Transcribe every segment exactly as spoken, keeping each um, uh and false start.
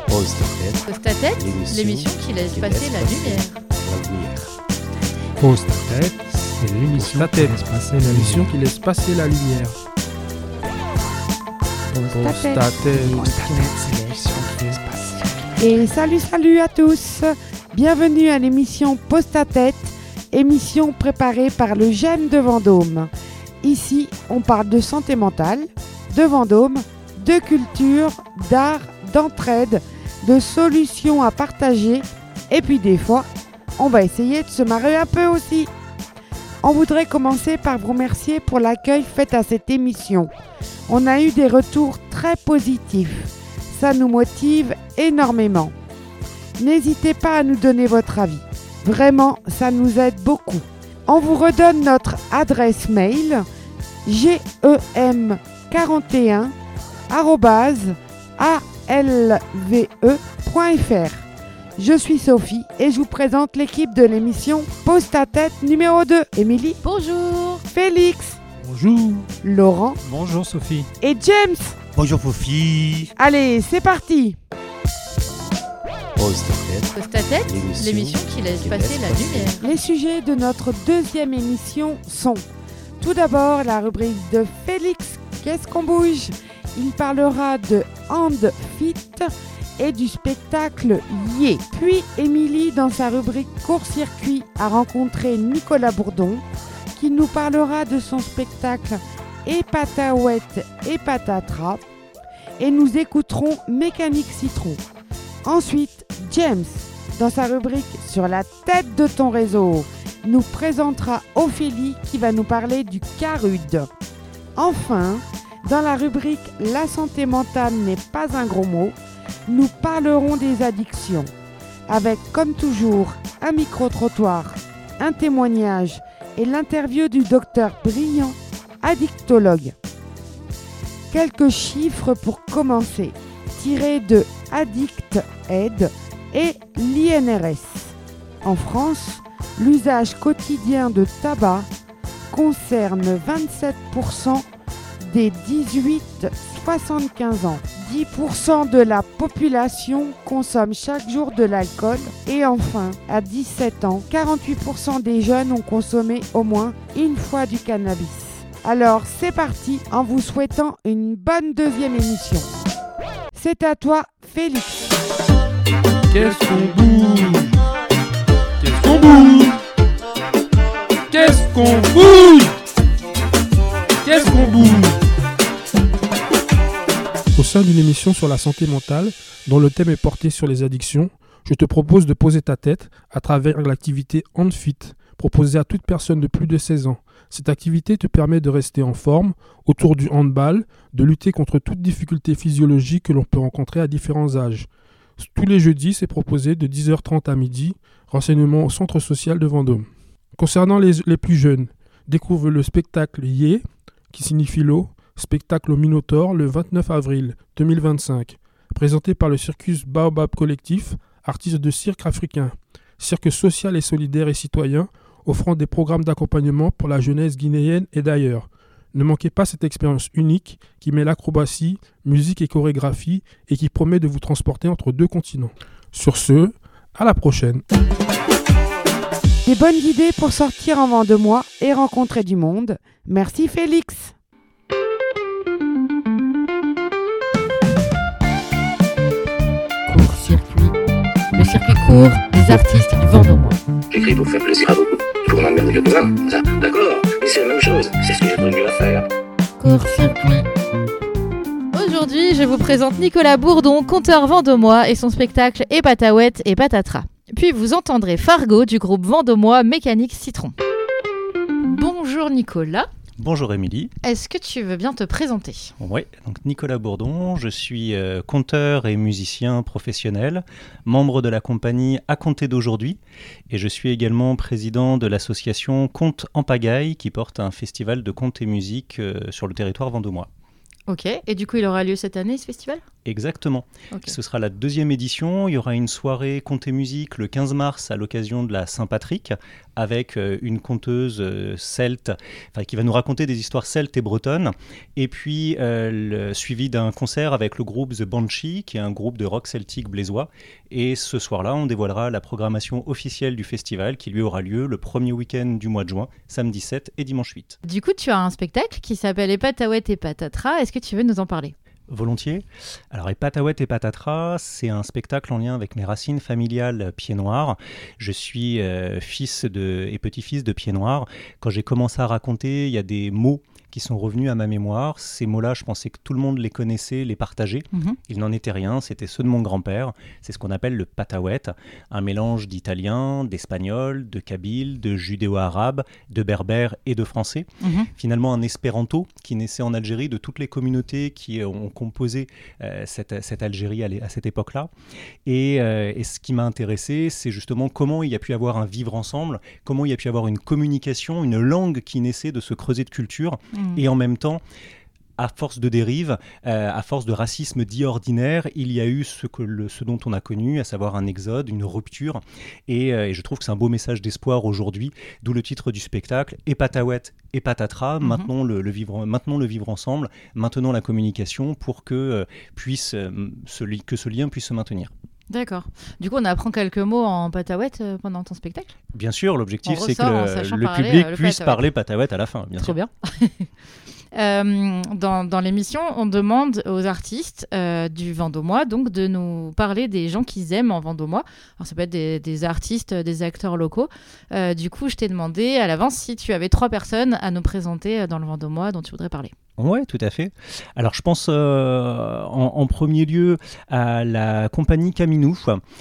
Pause ta tête. Pause ta tête, L'émission l'émission qui laisse qui passer laisse la passer lumière. la lumière. Pose ta tête, c'est l'émission Ta qui tête, laisse passer la l'émission lumière. qui laisse passer la lumière. Pose ta tête. c'est l'émission qui laisse passer. Et salut, salut à tous. Bienvenue à l'émission Pose ta tête, émission préparée par le G E M de Vendôme. Ici, on parle de santé mentale, de Vendôme, de culture, d'art, d'entraide, de solutions à partager. Et puis des fois, on va essayer de se marrer un peu aussi. On voudrait commencer par vous remercier pour l'accueil fait à cette émission. On a eu des retours très positifs. Ça nous motive énormément. N'hésitez pas à nous donner votre avis. Vraiment, ça nous aide beaucoup. On vous redonne notre adresse mail g e m quarante et un arobase a l v e point f r. Je suis Sophie et je vous présente l'équipe de l'émission Pose ta tête numéro deux. Émilie, Bonjour. Félix, Bonjour. Laurent Bonjour Sophie. et James. Bonjour Fofi. Allez, c'est parti. Pause ta tête. Pause ta tête, L'émission l'émission qui laisse qui passer laisse la passer lumière. Les sujets de notre deuxième émission sont tout d'abord la rubrique de Félix, qu'est-ce qu'on bouge? Il parlera de Hand Fit et du spectacle Yé. Puis Émilie, dans sa rubrique court-circuit, a rencontré Nicolas Bourdon qui nous parlera de son spectacle Et Pataouette et Patatras. Et nous écouterons Mécanique Citron. Ensuite, James, dans sa rubrique Sur la tête de ton réseau, nous présentera Ophélie qui va nous parler du CARUD. Enfin, dans la rubrique La santé mentale n'est pas un gros mot, nous parlerons des addictions, avec comme toujours un micro-trottoir, un témoignage et l'interview du docteur Brillant, addictologue. Quelques chiffres pour commencer, tirés de Addict Aid et l'I N R S. En France, l'usage quotidien de tabac concerne vingt-sept pour cent des dix-huit soixante-quinze ans. dix pour cent de la population consomme chaque jour de l'alcool. Et enfin, à dix-sept ans, quarante-huit pour cent des jeunes ont consommé au moins une fois du cannabis. Alors c'est parti en vous souhaitant une bonne deuxième émission. C'est à toi, Félix. Qu'est-ce qu'on bouge? Qu'est-ce qu'on bouge? Qu'est-ce qu'on bouge? Qu'est-ce qu'on bouge? Au sein d'une émission sur la santé mentale, dont le thème est porté sur les addictions, je te propose de poser ta tête à travers l'activité Hand Fit, proposée à toute personne de plus de seize ans. Cette activité te permet de rester en forme autour du handball, de lutter contre toute difficulté physiologique que l'on peut rencontrer à différents âges. Tous les jeudis, c'est proposé de dix heures trente à midi, renseignement au centre social de Vendôme. Concernant les, les plus jeunes, découvre le spectacle Yé, qui signifie l'eau, spectacle au Minotaure le vingt-neuf avril deux mille vingt-cinq, présenté par le Circus Baobab Collectif, artiste de cirque africain, cirque social et solidaire et citoyen, offrant des programmes d'accompagnement pour la jeunesse guinéenne et d'ailleurs. Ne manquez pas cette expérience unique qui met l'acrobatie, musique et chorégraphie et qui promet de vous transporter entre deux continents. Sur ce, à la prochaine. Des bonnes idées pour sortir avant de moi et rencontrer du monde. Merci Félix. Court-circuit. Le circuit court des artistes du Vendômois. J'écris pour faire plaisir à beaucoup. Pour m'emmerder le demain. Ça, d'accord. Mais c'est la même chose. C'est ce que j'ai prévu à faire. Court-circuit. Aujourd'hui, je vous présente Nicolas Bourdon, conteur vendômois et son spectacle Et Pataouette et Patatras. Puis vous entendrez Fargo du groupe vendômois Mécanique Citron. Bonjour Nicolas. Bonjour Émilie. Est-ce que tu veux bien te présenter ? Oui, donc Nicolas Bourdon, je suis euh, conteur et musicien professionnel, membre de la compagnie À compter d'aujourd'hui, et je suis également président de l'association Contes en Pagaille qui porte un festival de contes et musique euh, sur le territoire vendômois. Ok, et du coup il aura lieu cette année ce festival ? Exactement. Ok. Ce sera la deuxième édition. Il y aura une soirée conte et musique le quinze mars à l'occasion de la Saint-Patrick avec euh, une conteuse euh, celte enfin, qui va nous raconter des histoires celtes et bretonnes. Et puis euh, le, suivi d'un concert avec le groupe The Banshee qui est un groupe de rock celtique blésois. Et ce soir-là, on dévoilera la programmation officielle du festival qui lui aura lieu le premier week-end du mois de juin, samedi sept et dimanche huit. Du coup, tu as un spectacle qui s'appelle Et Patawet et Patatras. Est-ce que tu veux nous en parler ? Volontiers. Alors, Et Patawet et Patatras, c'est un spectacle en lien avec mes racines familiales pieds-noirs. Je suis euh, fils de, et petit-fils de pieds-noirs. Quand j'ai commencé à raconter, il y a des mots qui sont revenus à ma mémoire. Ces mots-là, je pensais que tout le monde les connaissait, les partageait. Mhm. Il n'en était rien, c'était ceux de mon grand-père. C'est ce qu'on appelle le patawet, un mélange d'italien, d'espagnol, de kabyle, de judéo-arabe, de berbère et de français. Mhm. Finalement, un espéranto qui naissait en Algérie de toutes les communautés qui ont composé euh, cette, cette Algérie à, l'é- à cette époque-là. Et, euh, et ce qui m'a intéressé, c'est justement comment il y a pu avoir un vivre ensemble, comment il y a pu avoir une communication, une langue qui naissait de ce creuset de culture. Mhm. Et en même temps, à force de dérive, euh, à force de racisme dit ordinaire, il y a eu ce, que le, ce dont on a connu, à savoir un exode, une rupture. Et, euh, et je trouve que c'est un beau message d'espoir aujourd'hui, d'où le titre du spectacle, Et Patawet et Patatras, Mhm. maintenant, le, le vivre, maintenant le vivre ensemble, maintenant la communication pour que, euh, puisse, euh, ce, li- que ce lien puisse se maintenir. D'accord. Du coup, on apprend quelques mots en Patawet euh, pendant ton spectacle. Bien sûr, l'objectif On c'est que ressort en le, sachant le parler, public euh, le puisse patawet. parler Patawet à la fin, bien Trop sûr. bien. Euh, dans, dans l'émission, on demande aux artistes euh, du Vendômois donc de nous parler des gens qu'ils aiment en Vendômois. Alors ça peut être des, des artistes, des acteurs locaux. Euh, du coup, je t'ai demandé à l'avance si tu avais trois personnes à nous présenter dans le Vendômois dont tu voudrais parler. Oui, tout à fait. Alors, je pense euh, en, en premier lieu à la compagnie Caminou,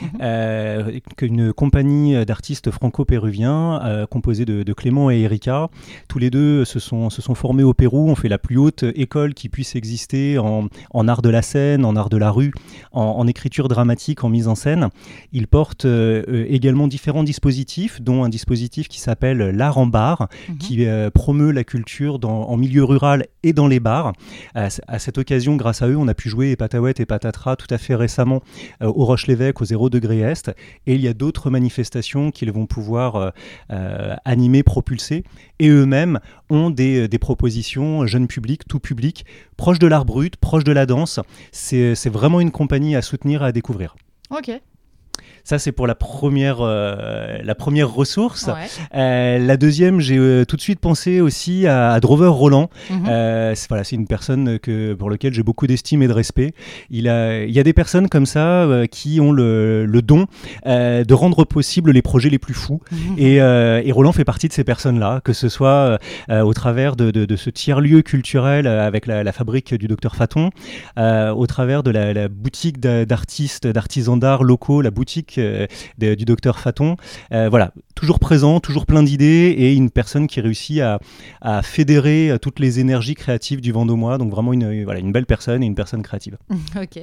euh, une compagnie d'artistes franco-péruviens euh, composée de, de Clément et Erika. Tous les deux se sont, se sont formés au Pérou, ont fait la plus haute école qui puisse exister en, en art de la scène, en art de la rue, en, en écriture dramatique, en mise en scène. Ils portent euh, également différents dispositifs, dont un dispositif qui s'appelle l'art en bar, Mhm. qui euh, promeut la culture dans, en milieu rural et dans les bars. À, à cette occasion, grâce à eux, on a pu jouer Et Patawet et Patatras tout à fait récemment euh, au Roche-l'Évêque, au zéro degré Est. Et il y a d'autres manifestations qu'ils vont pouvoir euh, euh, animer, propulser. Et eux-mêmes ont des, des propositions jeune public, tout public, proche de l'art brut, proche de la danse. C'est, c'est vraiment une compagnie à soutenir et à découvrir. Ok. Ça, c'est pour la première, euh, la première ressource. Ouais. Euh, la deuxième, j'ai euh, tout de suite pensé aussi à, à Drover Roland. Mhm. Euh, c'est, voilà, c'est une personne que, pour laquelle j'ai beaucoup d'estime et de respect. Il, a, il y a des personnes comme ça euh, qui ont le, le don euh, de rendre possible les projets les plus fous. Mhm. Et, euh, et Roland fait partie de ces personnes-là, que ce soit euh, au travers de, de, de ce tiers-lieu culturel euh, avec la, la fabrique du docteur Faton, euh, au travers de la, la boutique d'a- d'artistes, d'artisans d'art locaux, la boutique euh, de- du docteur Faton. Euh, voilà, toujours présent, toujours plein d'idées et une personne qui réussit à, à fédérer euh, toutes les énergies créatives du Vendômois. Donc vraiment une, voilà, une belle personne et une personne créative. Ok.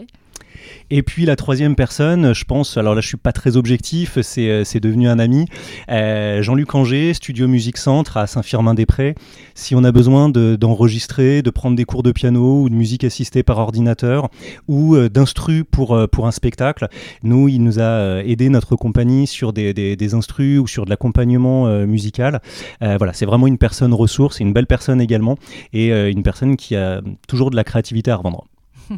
Et puis la troisième personne, je pense, alors là je suis pas très objectif, c'est, euh, c'est devenu un ami, euh, Jean-Luc Anger, Studio Musique Centre à Saint-Firmin-des-Prés. Si on a besoin de, d'enregistrer, de prendre des cours de piano ou de musique assistée par ordinateur ou euh, d'instru pour, euh, pour un spectacle, nous, il nous a euh, aidé, notre compagnie, sur des, des, des instrus ou sur de l'accompagnement euh, musical. Euh, voilà, c'est vraiment une personne ressource, une belle personne également et euh, une personne qui a toujours de la créativité à revendre.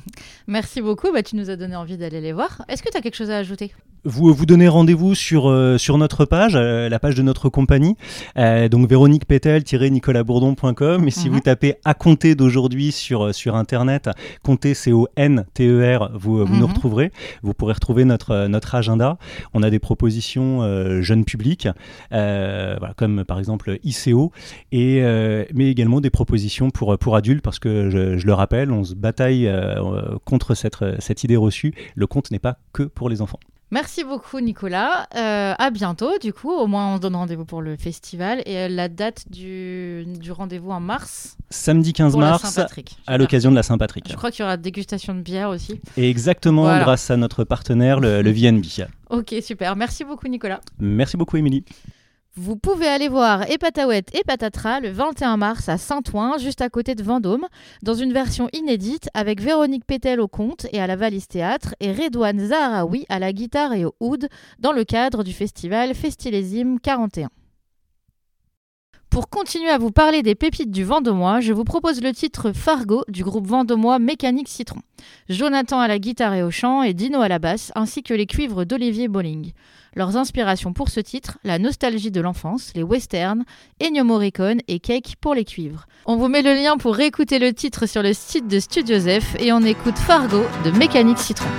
Merci beaucoup. Bah, tu nous as donné envie d'aller les voir. Est-ce que tu as quelque chose à ajouter ? Vous vous donnez rendez-vous sur, euh, sur notre page, euh, la page de notre compagnie, euh, donc véronique pétel tiret nicolas bourdon point com. Et si Mhm. vous tapez à compter d'aujourd'hui sur, sur Internet, compter C O N T E R, vous, vous Mhm. nous retrouverez. Vous pourrez retrouver notre, notre agenda. On a des propositions euh, jeunes publics, euh, voilà, comme par exemple I C O, et, euh, mais également des propositions pour, pour adultes, parce que je, je le rappelle, on se bataille euh, contre cette, cette idée reçue. Le conte n'est pas que pour les enfants. Merci beaucoup Nicolas. Euh, à bientôt du coup. Au moins on se donne rendez-vous pour le festival. Et euh, la date du, du rendez-vous en mars Samedi quinze pour la mars, Saint-Patrick. à Super. l'occasion de la Saint-Patrick. Je crois qu'il y aura dégustation de bière aussi. Et exactement Voilà. grâce à notre partenaire, le, le V N B. Ok, super. Merci beaucoup Nicolas. Merci beaucoup, Émilie. Vous pouvez aller voir Epataouette et Patatras le vingt et un mars à Saint-Ouen, juste à côté de Vendôme, dans une version inédite avec Véronique Pétel au conte et à la Valise Théâtre et Redouane Zahraoui à la guitare et au oud dans le cadre du festival Festilésime quarante et un. Pour continuer à vous parler des pépites du Vendômois, je vous propose le titre Fargo du groupe vendômois Mécanique Citron. Jonathan à la guitare et au chant et Dino à la basse, ainsi que les cuivres d'Olivier Bolling. Leurs inspirations pour ce titre, la nostalgie de l'enfance, les westerns, Ennio Morricone et Cake pour les cuivres. On vous met le lien pour réécouter le titre sur le site de Studio Zef et on écoute Fargo de Mécanique Citron.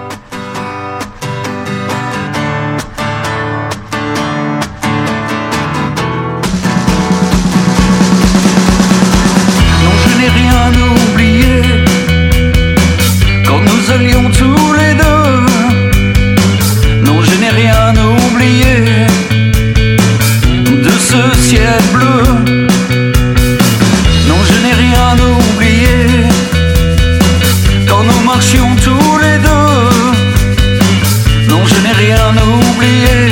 Rien oublié quand nous allions tous les deux. Non, je n'ai rien oublié de ce ciel bleu. Non, je n'ai rien oublié quand nous marchions tous les deux. Non, je n'ai rien oublié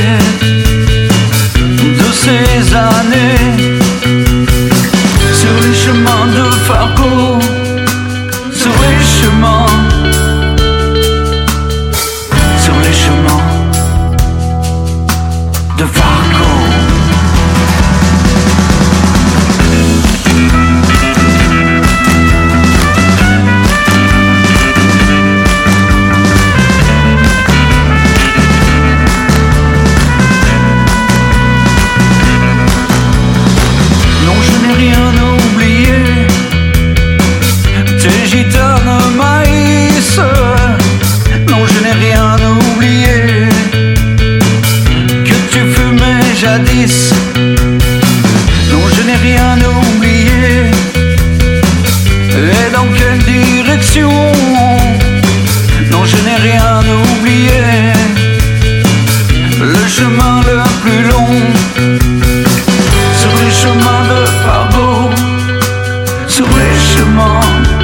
de ces années. Sur les chemins de Fargo, sur les chemins, sur les chemins de Fargo. Non, je n'ai rien oublié, tes gitanes maïs. Non, je n'ai rien oublié, que tu fumais jadis. Non, je n'ai rien oublié, et dans quelle direction? Non, je n'ai rien oublié, le chemin le plus long. Sur les chemins de Fargo, sur les chemins,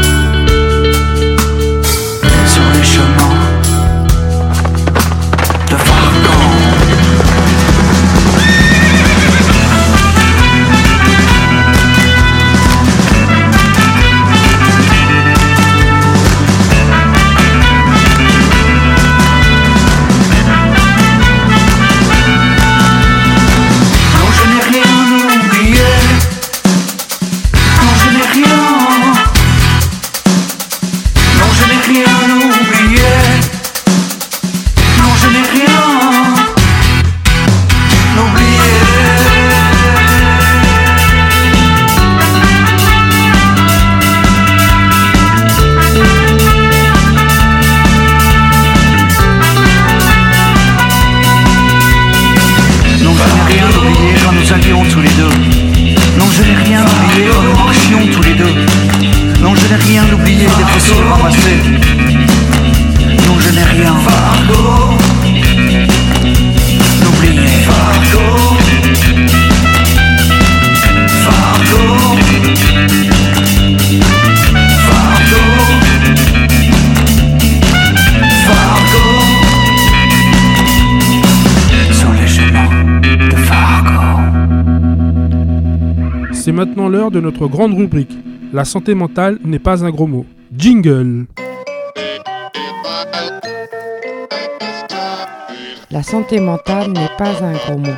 sur les chemins de Fargo. Non, je n'ai rien oublié. Non, je n'ai rien. Non, je n'ai rien oublié. Non, je n'ai rien oublié. Non, je n'ai rien oublié quand nous allions tous les deux. Non, je n'ai rien oublié quand nous marchions tous les deux. Non, je n'ai rien oublié des fossiles ramassés. Non, je n'ai rien oublié. Fargo, Fargo, Fargo, Fargo, sur les chemins de Fargo. C'est maintenant l'heure de notre grande rubrique. La santé mentale n'est pas un gros mot. Jingle. La santé mentale n'est pas un gros mot.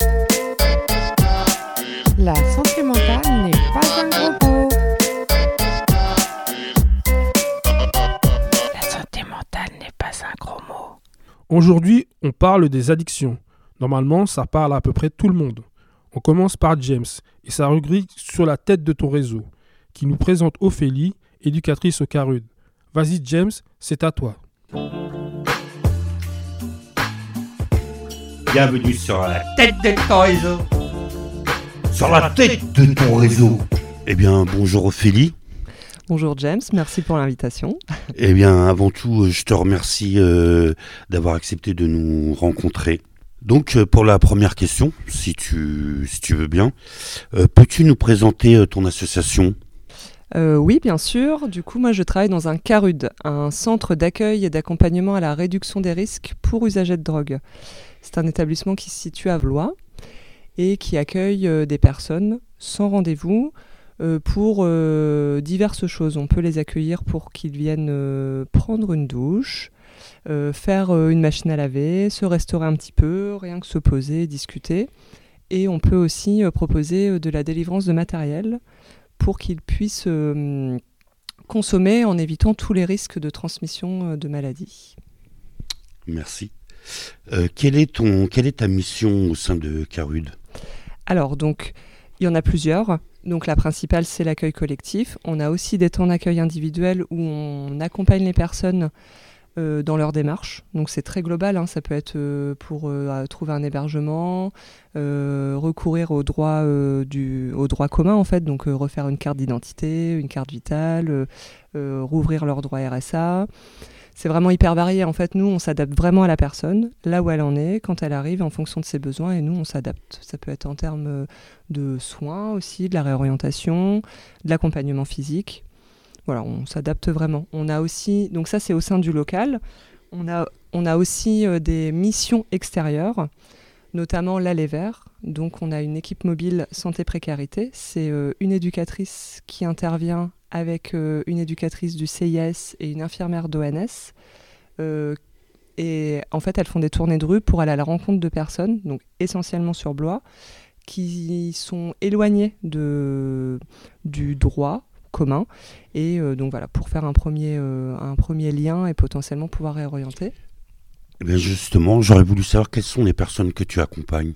La santé mentale n'est pas un gros mot. La santé mentale n'est pas un gros mot. Aujourd'hui, on parle des addictions. Normalement, ça parle à peu près tout le monde. On commence par James et sa rubrique sur la tête de ton réseau, qui nous présente Ophélie, éducatrice au Carude. Vas-y James, c'est à toi. Bienvenue sur la tête de ton réseau. Sur la tête de ton réseau. Eh bien, bonjour Ophélie. Bonjour James, merci pour l'invitation. Eh bien, avant tout, je te remercie euh, d'avoir accepté de nous rencontrer. Donc, euh, pour la première question, si tu, si tu veux bien, euh, peux-tu nous présenter euh, ton association ? Euh, oui, bien sûr. Du coup, moi, je travaille dans un CARUD, un centre d'accueil et d'accompagnement à la réduction des risques pour usagers de drogue. C'est un établissement qui se situe à Vlois. et qui accueille euh, des personnes sans rendez-vous euh, pour euh, diverses choses. On peut les accueillir pour qu'ils viennent euh, prendre une douche, euh, faire euh, une machine à laver, se restaurer un petit peu, rien que se poser, discuter. Et on peut aussi euh, proposer euh, de la délivrance de matériel pour qu'ils puissent euh, consommer en évitant tous les risques de transmission euh, de maladies. Merci. Euh, quelle est ton, quelle est ta mission au sein de Carude ? Alors, donc, il y en a plusieurs. Donc, la principale, c'est l'accueil collectif. On a aussi des temps d'accueil individuel où on accompagne les personnes euh, dans leur démarche. Donc, c'est très global. Hein. Ça peut être euh, pour euh, trouver un hébergement, euh, recourir aux droits, euh, du, aux droits communs, en fait. Donc, euh, refaire une carte d'identité, une carte vitale, euh, euh, rouvrir leurs droits R S A. C'est vraiment hyper varié. En fait, nous, on s'adapte vraiment à la personne, là où elle en est, quand elle arrive, en fonction de ses besoins, et nous, on s'adapte. Ça peut être en termes de soins aussi, de la réorientation, de l'accompagnement physique. Voilà, on s'adapte vraiment. On a aussi, donc ça, c'est au sein du local. On a, on a aussi euh, des missions extérieures, notamment l'Aller Vert. Donc, on a une équipe mobile santé-précarité. C'est euh, une éducatrice qui intervient avec euh, une éducatrice du C I S et une infirmière d'O N S. Euh, et en fait, elles font des tournées de rue pour aller à la rencontre de personnes, donc essentiellement sur Blois, qui sont éloignées de, du droit commun. Et euh, donc voilà, pour faire un premier, euh, un premier lien et potentiellement pouvoir réorienter. Eh bien justement, j'aurais voulu savoir quelles sont les personnes que tu accompagnes.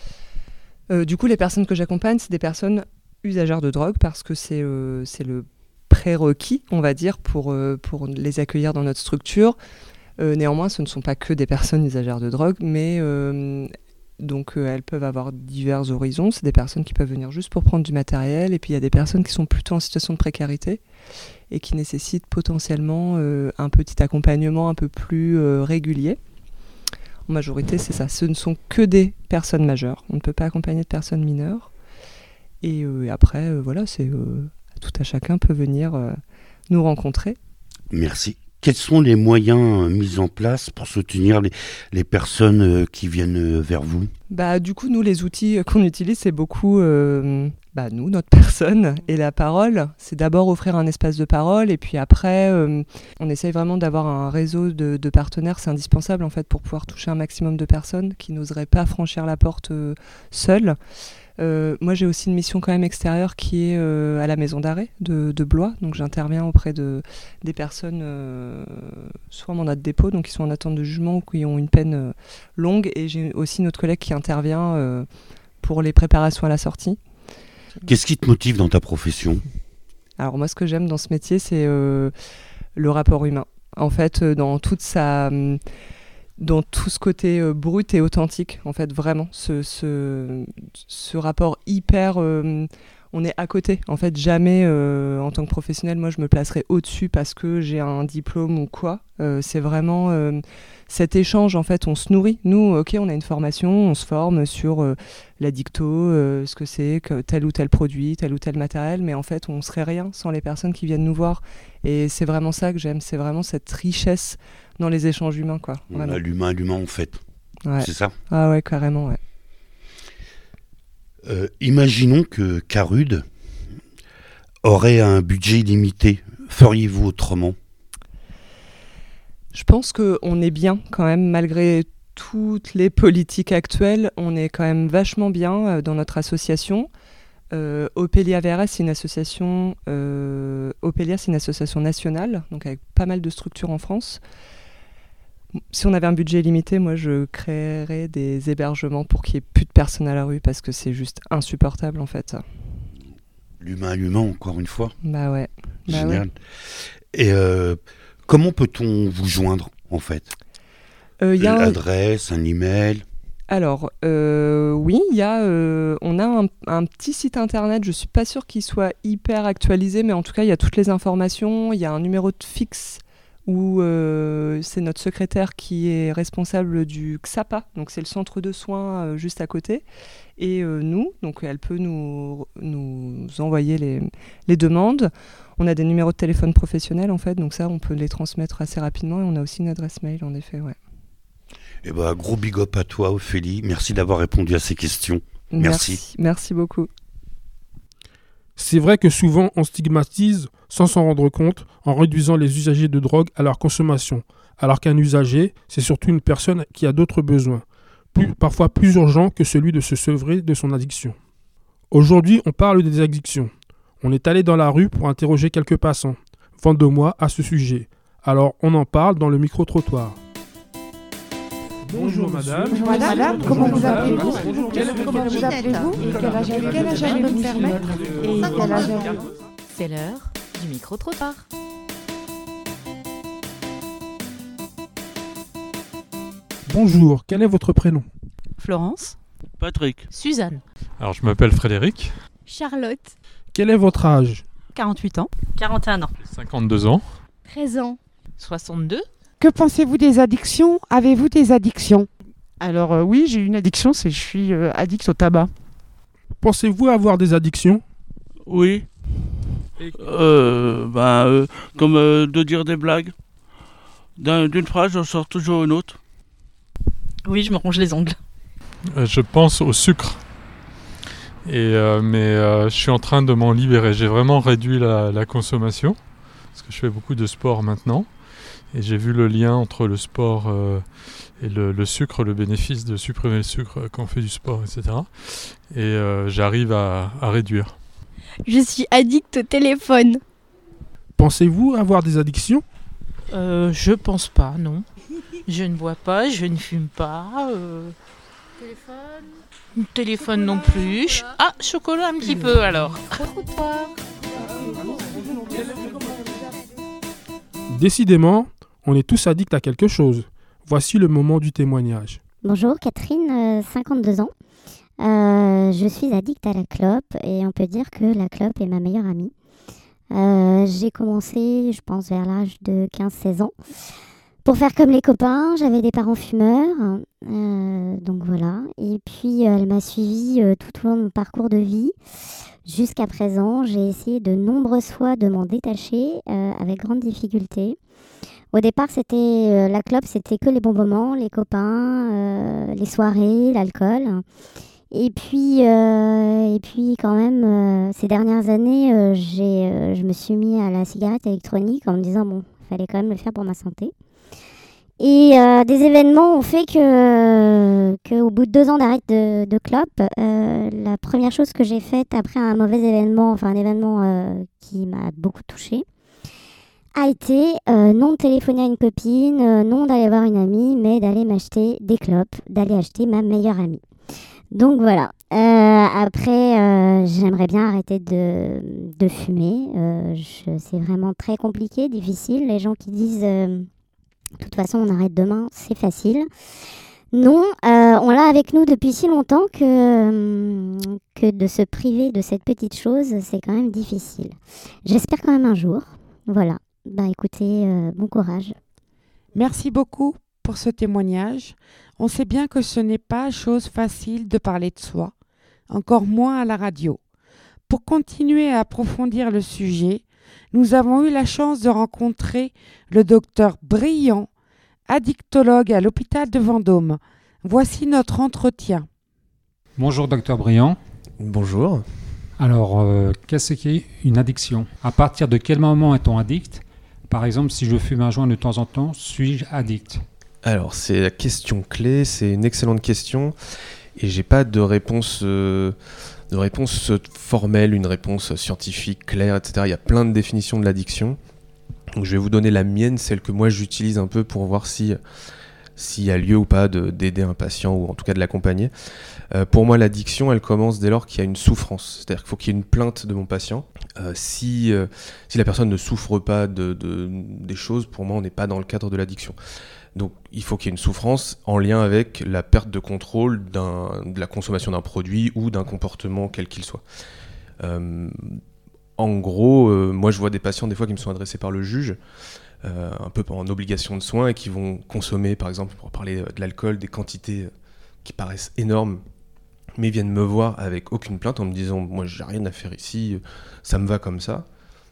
Euh, du coup, les personnes que j'accompagne, c'est des personnes usagères de drogue parce que c'est, euh, c'est le prérequis, on va dire, pour, euh, pour les accueillir dans notre structure. Euh, néanmoins, ce ne sont pas que des personnes usagères de drogue, mais euh, donc euh, elles peuvent avoir divers horizons. C'est des personnes qui peuvent venir juste pour prendre du matériel, et puis il y a des personnes qui sont plutôt en situation de précarité et qui nécessitent potentiellement euh, un petit accompagnement un peu plus euh, régulier. En majorité, c'est ça. Ce ne sont que des personnes majeures. On ne peut pas accompagner de personnes mineures. Et euh, après, euh, voilà, c'est... Euh, tout à chacun peut venir euh, nous rencontrer. Merci. Quels sont les moyens euh, mis en place pour soutenir les, les personnes euh, qui viennent euh, vers vous ? Bah, du coup, nous, les outils qu'on utilise, c'est beaucoup euh, bah, nous, notre personne et la parole. C'est d'abord offrir un espace de parole, et puis après, euh, on essaye vraiment d'avoir un réseau de, de partenaires. C'est indispensable, en fait, pour pouvoir toucher un maximum de personnes qui n'oseraient pas franchir la porte euh, seules. Euh, moi, j'ai aussi une mission quand même extérieure qui est euh, à la maison d'arrêt de, de Blois. Donc, j'interviens auprès de, des personnes euh, soit en mandat de dépôt, donc qui sont en attente de jugement ou qui ont une peine euh, longue. Et j'ai aussi notre collègue qui intervient euh, pour les préparations à la sortie. Qu'est-ce qui te motive dans ta profession ? Alors, moi, ce que j'aime dans ce métier, c'est euh, le rapport humain. En fait, euh, dans toute sa... Hum, dans tout ce côté euh, brut et authentique, en fait, vraiment, ce, ce, ce rapport hyper... Euh, on est à côté, en fait, jamais, euh, en tant que professionnel, moi, je me placerai au-dessus parce que j'ai un diplôme ou quoi. Euh, c'est vraiment euh, cet échange, en fait, on se nourrit. Nous, ok, on a une formation, on se forme sur euh, la dicto, euh, ce que c'est, que tel ou tel produit, tel ou tel matériel, mais en fait, on serait rien sans les personnes qui viennent nous voir. Et c'est vraiment ça que j'aime, c'est vraiment cette richesse dans les échanges humains, quoi. On a l'humain, l'humain en fait. Ouais. C'est ça ? Ah ouais, carrément, ouais. Euh, imaginons que Carude aurait un budget illimité. Feriez-vous autrement ? Je pense qu'on est bien quand même, malgré toutes les politiques actuelles, on est quand même vachement bien euh, dans notre association. Euh, Opelia V R S, c'est une association, euh, Opelia, c'est une association nationale, donc avec pas mal de structures en France. Si on avait un budget limité, moi je créerais des hébergements pour qu'il n'y ait plus de personnes à la rue parce que c'est juste insupportable en fait. L'humain, l'humain, encore une fois. Bah ouais. Bah Génial. ouais. Et euh, comment peut-on vous joindre en fait ? euh, y a L'adresse, un... un email ? Alors, euh, oui, y a, euh, on a un, un petit site internet, je ne suis pas sûre qu'il soit hyper actualisé, mais en tout cas, il y a toutes les informations, il y a un numéro de fixe où euh, c'est notre secrétaire qui est responsable du X A P A, donc c'est le centre de soins euh, juste à côté, et euh, nous, donc elle peut nous, nous envoyer les, les demandes. On a des numéros de téléphone professionnels en fait, donc ça on peut les transmettre assez rapidement, et on a aussi une adresse mail en effet, ouais. Eh ben, gros big up à toi Ophélie, merci d'avoir répondu à ces questions. Merci. Merci, merci beaucoup. C'est vrai que souvent on stigmatise sans s'en rendre compte en réduisant les usagers de drogue à leur consommation, alors qu'un usager, c'est surtout une personne qui a d'autres besoins, plus, parfois plus urgents que celui de se sevrer de son addiction. Aujourd'hui, on parle des addictions. On est allé dans la rue pour interroger quelques passants, Vendômois, à ce sujet. Alors on en parle dans le micro-trottoir. Bonjour madame. Bonjour madame, comment vous appelez-vous Comment vous appelez-vous Et quel âge avez-vous Quel âge avez-vous me permettre Et quel âge avez-vous C'est l'heure du micro-trottoir. Bonjour, quel est votre prénom? Florence. Patrick. Suzanne. Alors je m'appelle Frédéric. Charlotte. Quel est votre âge? quarante-huit ans. quarante et un ans. cinquante-deux ans. treize ans. soixante-deux. Que pensez-vous des addictions? Avez-vous des addictions? Alors euh, oui, j'ai une addiction, c'est je suis euh, addict au tabac. Pensez-vous avoir des addictions? Oui. Euh, ben, euh, comme euh, de dire des blagues. D'un, d'une phrase, j'en sors toujours une autre. Oui, je me ronge les ongles. Euh, je pense au sucre. Et, euh, mais euh, je suis en train de m'en libérer. J'ai vraiment réduit la, la consommation. Parce que je fais beaucoup de sport maintenant. Et j'ai vu le lien entre le sport euh, et le, le sucre, le bénéfice de supprimer le sucre quand on fait du sport, et cetera. Et euh, j'arrive à, à réduire. Je suis addict au téléphone. Pensez-vous avoir des addictions? euh, Je pense pas, non. Je ne bois pas, je ne fume pas. Euh... Téléphone Téléphone non plus. Ah, chocolat un petit peu alors. Décidément, on est tous addicts à quelque chose. Voici le moment du témoignage. Bonjour, Catherine, euh, cinquante-deux ans. Euh, je suis addict à la clope et on peut dire que la clope est ma meilleure amie. Euh, j'ai commencé, je pense, vers l'âge de quinze seize ans. Pour faire comme les copains, j'avais des parents fumeurs, euh, donc voilà. Et puis, euh, elle m'a suivie euh, tout au long de mon parcours de vie. Jusqu'à présent, j'ai essayé de nombreuses fois de m'en détacher euh, avec grande difficulté. Au départ, c'était euh, la clope, c'était que les bons moments, les copains, euh, les soirées, l'alcool. Et puis, euh, et puis quand même, euh, ces dernières années, euh, j'ai, euh, je me suis mis à la cigarette électronique en me disant, bon, il fallait quand même le faire pour ma santé. Et euh, des événements ont fait que, que au bout de deux ans d'arrêt de, de clope, euh, la première chose que j'ai faite après un mauvais événement, enfin un événement euh, qui m'a beaucoup touchée, a été euh, non de téléphoner à une copine, euh, non d'aller voir une amie, mais d'aller m'acheter des clopes, d'aller acheter ma meilleure amie. Donc voilà. Euh, après, euh, j'aimerais bien arrêter de, de fumer. Euh, je, c'est vraiment très compliqué, difficile. Les gens qui disent... Euh, de toute façon, on arrête demain, c'est facile. Non, euh, on l'a avec nous depuis si longtemps que, que de se priver de cette petite chose, c'est quand même difficile. J'espère quand même un jour. Voilà. Bah écoutez, euh, bon courage. Merci beaucoup pour ce témoignage. On sait bien que ce n'est pas chose facile de parler de soi, encore moins à la radio. Pour continuer à approfondir le sujet, nous avons eu la chance de rencontrer le docteur Briand, addictologue à l'hôpital de Vendôme. Voici notre entretien. Bonjour docteur Briand. Bonjour. Alors, euh, qu'est-ce qu'une addiction? À partir de quel moment est-on addict? Par exemple, si je fume un joint de temps en temps, suis-je addict? Alors, c'est la question clé, c'est une excellente question et j'ai pas de réponse... Euh... de réponse formelle, une réponse scientifique, claire, et cetera. Il y a plein de définitions de l'addiction. Donc je vais vous donner la mienne, celle que moi j'utilise un peu pour voir si, s'il y a lieu ou pas de, d'aider un patient ou en tout cas de l'accompagner. Euh, pour moi, l'addiction, elle commence dès lors qu'il y a une souffrance. C'est-à-dire qu'il faut qu'il y ait une plainte de mon patient. Euh, si, euh, si la personne ne souffre pas de, de, des choses, pour moi, on n'est pas dans le cadre de l'addiction. Donc il faut qu'il y ait une souffrance en lien avec la perte de contrôle d'un, de la consommation d'un produit ou d'un comportement quel qu'il soit. Euh, en gros, euh, moi je vois des patients des fois qui me sont adressés par le juge, euh, un peu en obligation de soins et qui vont consommer par exemple, pour parler de l'alcool, des quantités qui paraissent énormes, mais viennent me voir avec aucune plainte en me disant « moi j'ai rien à faire ici, ça me va comme ça ».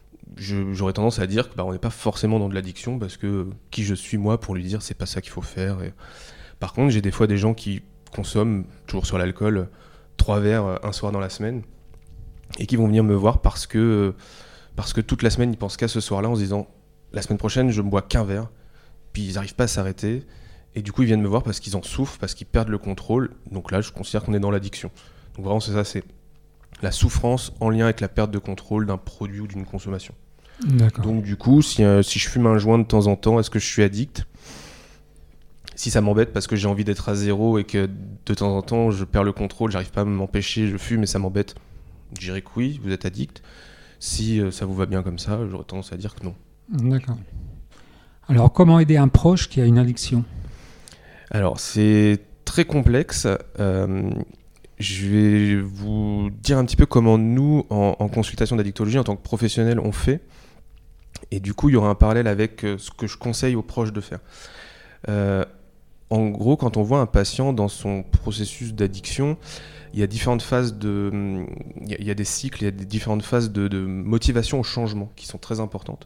Je, j'aurais tendance à dire qu'on bah, n'est pas forcément dans de l'addiction parce que qui je suis moi pour lui dire c'est pas ça qu'il faut faire. Et... Par contre, j'ai des fois des gens qui consomment, toujours sur l'alcool, trois verres un soir dans la semaine et qui vont venir me voir parce que, parce que toute la semaine, ils pensent qu'à ce soir-là en se disant « la semaine prochaine, je ne bois qu'un verre ». Puis ils n'arrivent pas à s'arrêter. Et du coup, ils viennent me voir parce qu'ils en souffrent, parce qu'ils perdent le contrôle. Donc là, je considère qu'on est dans l'addiction. Donc vraiment, c'est ça, c'est la souffrance en lien avec la perte de contrôle d'un produit ou d'une consommation. D'accord. Donc du coup, si, euh, si je fume un joint de temps en temps, est-ce que je suis addict ? Si ça m'embête parce que j'ai envie d'être à zéro et que de temps en temps, je perds le contrôle, j'arrive pas à m'empêcher, je fume et ça m'embête, je dirais que oui, vous êtes addict. Si euh, ça vous va bien comme ça, j'aurais tendance à dire que non. D'accord. Alors, comment aider un proche qui a une addiction ? Alors, c'est très complexe. Euh, je vais vous dire un petit peu comment nous, en, en consultation d'addictologie, en tant que professionnels, on fait. Et du coup, il y aura un parallèle avec euh, ce que je conseille aux proches de faire. Euh, en gros, quand on voit un patient dans son processus d'addiction, il y a différentes phases de... Il y a, il y a des cycles, il y a des différentes phases de, de motivation au changement qui sont très importantes.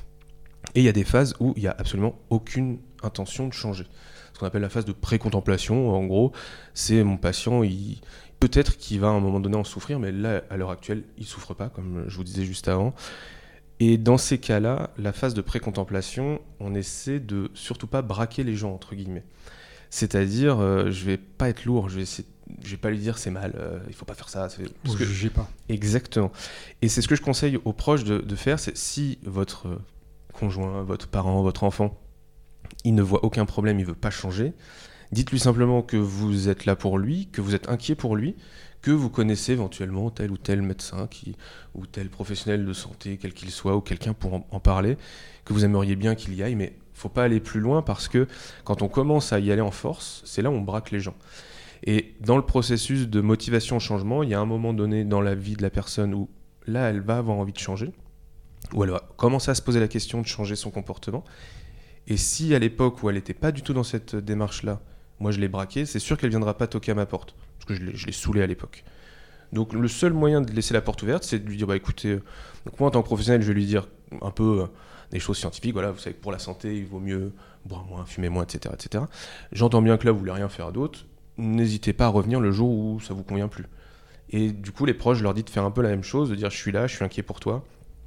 Et il y a des phases où il n'y a absolument aucune intention de changer. Ce qu'on appelle la phase de pré-contemplation, en gros, c'est mon patient, il... peut-être qu'il va à un moment donné en souffrir, mais là, à l'heure actuelle, il ne souffre pas, comme je vous disais juste avant. Et dans ces cas-là, la phase de pré-contemplation, on essaie de surtout pas braquer les gens, entre guillemets. C'est-à-dire, euh, je vais pas être lourd, je vais essayer, je vais pas lui dire c'est mal, euh, il faut pas faire ça. C'est... Vous ne jugez pas. Exactement. Et c'est ce que je conseille aux proches de, de faire, c'est si votre conjoint, votre parent, votre enfant, il ne voit aucun problème, il veut pas changer, dites-lui simplement que vous êtes là pour lui, que vous êtes inquiet pour lui, que vous connaissez éventuellement tel ou tel médecin qui, ou tel professionnel de santé, quel qu'il soit, ou quelqu'un pour en, en parler, que vous aimeriez bien qu'il y aille, mais il ne faut pas aller plus loin parce que quand on commence à y aller en force, c'est là où on braque les gens. Et dans le processus de motivation au changement, il y a un moment donné dans la vie de la personne où là, elle va avoir envie de changer, où elle va commencer à se poser la question de changer son comportement. Et si à l'époque où elle n'était pas du tout dans cette démarche-là, moi je l'ai braquée, c'est sûr qu'elle ne viendra pas toquer à ma porte. Parce que je l'ai, je l'ai saoulé à l'époque. Donc le seul moyen de laisser la porte ouverte, c'est de lui dire, bah écoutez, euh, donc moi en tant que professionnel, je vais lui dire un peu euh, des choses scientifiques, voilà, vous savez que pour la santé, il vaut mieux boire moins, fumer moins, et cetera, et cetera. J'entends bien que là, vous voulez rien faire d'autre, n'hésitez pas à revenir le jour où ça vous convient plus. Et du coup, les proches, je leur dis de faire un peu la même chose, de dire, je suis là, je suis inquiet pour toi,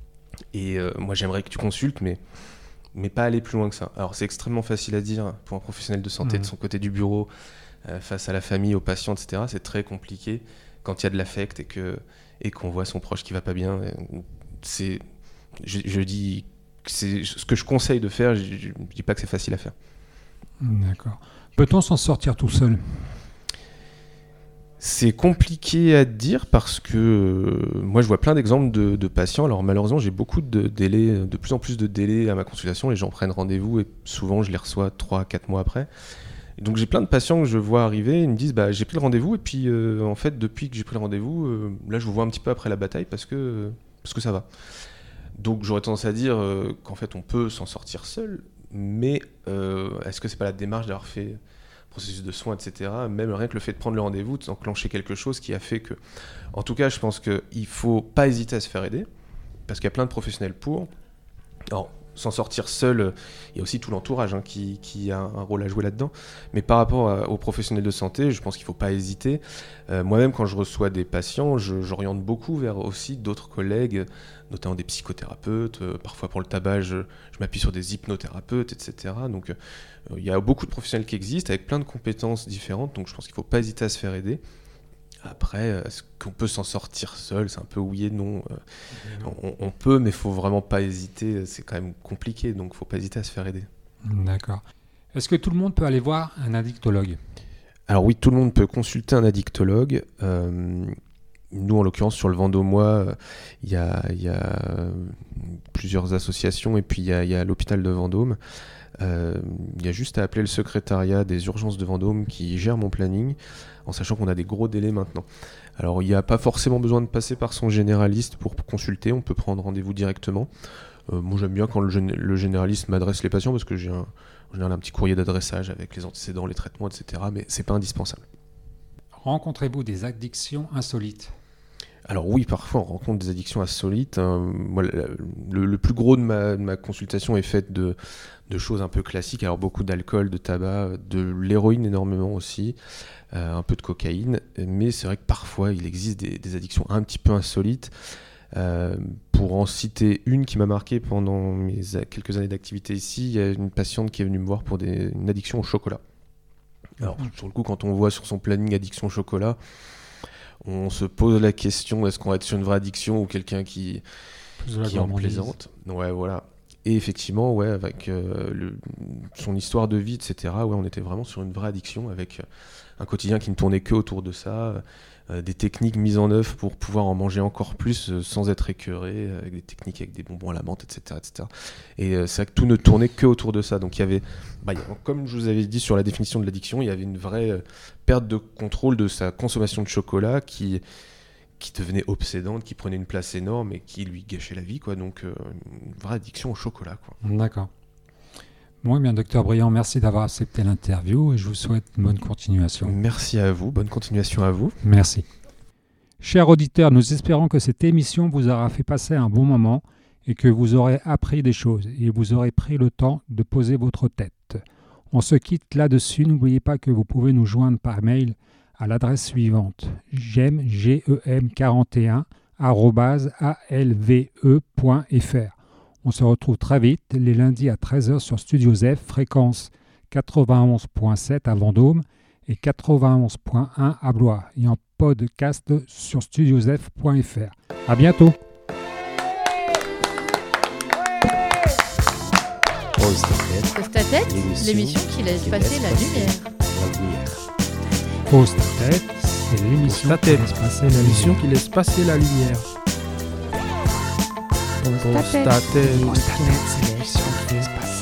et euh, moi j'aimerais que tu consultes, mais, mais pas aller plus loin que ça. Alors c'est extrêmement facile à dire pour un professionnel de santé, mmh. de son côté du bureau, face à la famille, aux patients, et cetera. C'est très compliqué quand il y a de l'affect et, que, et qu'on voit son proche qui va pas bien. C'est, je, je dis, c'est ce que je conseille de faire, je, je dis pas que c'est facile à faire. D'accord. Peut-on s'en sortir tout seul ? C'est compliqué à dire parce que euh, moi je vois plein d'exemples de, de patients. Alors malheureusement j'ai beaucoup de délais, de plus en plus de délais à ma consultation. Les gens prennent rendez-vous et souvent je les reçois trois à quatre mois après. Donc j'ai plein de patients que je vois arriver, ils me disent bah, j'ai pris le rendez-vous et puis euh, en fait depuis que j'ai pris le rendez-vous, euh, là je vous vois un petit peu après la bataille parce que, parce que ça va. Donc j'aurais tendance à dire euh, qu'en fait on peut s'en sortir seul, mais euh, est-ce que c'est pas la démarche d'avoir fait le processus de soins, et cetera. Même rien que le fait de prendre le rendez-vous, d'enclencher quelque chose qui a fait que... En tout cas je pense qu'il ne faut pas hésiter à se faire aider, parce qu'il y a plein de professionnels pour. Alors, s'en sortir seul, il y a aussi tout l'entourage hein, qui, qui a un rôle à jouer là-dedans. Mais par rapport à, aux professionnels de santé, je pense qu'il ne faut pas hésiter. Euh, moi-même, quand je reçois des patients, je, j'oriente beaucoup vers aussi d'autres collègues, notamment des psychothérapeutes. Euh, parfois pour le tabac, je, je m'appuie sur des hypnothérapeutes, et cetera. Donc euh, il y a beaucoup de professionnels qui existent avec plein de compétences différentes. Donc je pense qu'il ne faut pas hésiter à se faire aider. Après, est-ce qu'on peut s'en sortir seul ? C'est un peu oui et non. On, on peut, mais il ne faut vraiment pas hésiter. C'est quand même compliqué, donc il ne faut pas hésiter à se faire aider. D'accord. Est-ce que tout le monde peut aller voir un addictologue ? Alors oui, tout le monde peut consulter un addictologue. Euh, nous, en l'occurrence, sur le Vendômois, il y a, y a plusieurs associations et puis il y a, y a l'hôpital de Vendôme. Il euh, y a juste à appeler le secrétariat des urgences de Vendôme qui gère mon planning, en sachant qu'on a des gros délais maintenant. Alors il n'y a pas forcément besoin de passer par son généraliste pour consulter, on peut prendre rendez-vous directement. Euh, moi j'aime bien quand le, gén- le généraliste m'adresse les patients parce que j'ai un, en général un petit courrier d'adressage avec les antécédents, les traitements, et cetera. Mais c'est pas indispensable. Rencontrez-vous des addictions insolites ? Alors oui, parfois on rencontre des addictions insolites. Hein. Moi, le, le, le plus gros de ma, de ma consultation est fait de, de choses un peu classiques. Alors beaucoup d'alcool, de tabac, de l'héroïne énormément aussi, euh, un peu de cocaïne. Mais c'est vrai que parfois il existe des, des addictions un petit peu insolites. Euh, pour en citer une qui m'a marqué pendant mes quelques années d'activité ici, il y a une patiente qui est venue me voir pour des, une addiction au chocolat. Alors sur le coup, quand on voit sur son planning addiction au chocolat, on se pose la question, est-ce qu'on va être sur une vraie addiction ou quelqu'un qui, qui en plaisante ? Ouais, voilà. Et effectivement, ouais, avec euh, le, son histoire de vie, et cetera, ouais, on était vraiment sur une vraie addiction avec un quotidien qui ne tournait que autour de ça, euh, des techniques mises en œuvre pour pouvoir en manger encore plus euh, sans être écœuré, avec des techniques avec des bonbons à la menthe, et cetera, et cetera. Et euh, c'est vrai que tout ne tournait que autour de ça. Donc il y avait, bah, y a, comme je vous avais dit sur la définition de l'addiction, il y avait une vraie euh, perte de contrôle de sa consommation de chocolat qui qui devenait obsédante, qui prenait une place énorme et qui lui gâchait la vie, quoi. Donc euh, une vraie addiction au chocolat, quoi. D'accord. Bon, bien, docteur Briand, merci d'avoir accepté l'interview et je vous souhaite une bonne continuation. Merci à vous, bonne continuation à vous. Merci. Chers auditeurs, nous espérons que cette émission vous aura fait passer un bon moment et que vous aurez appris des choses et vous aurez pris le temps de poser votre tête. On se quitte là-dessus. N'oubliez pas que vous pouvez nous joindre par mail à l'adresse suivante gem quarante et un arobase a l v e point f r. On se retrouve très vite les lundis à treize heures sur Studio Z, fréquence quatre-vingt-onze point sept à Vendôme et quatre-vingt-onze point un à Blois et en podcast sur studio z point f r. À bientôt. Pause ta Pose ta tête, l'émission qui laisse passer la lumière. La lumière. Pose ta tête, c'est l'émission Ta qui tête, laisse passer la l'émission lumière. qui laisse passer la lumière. Pose ta tête. Pose ta tête, c'est l'émission qui laisse passer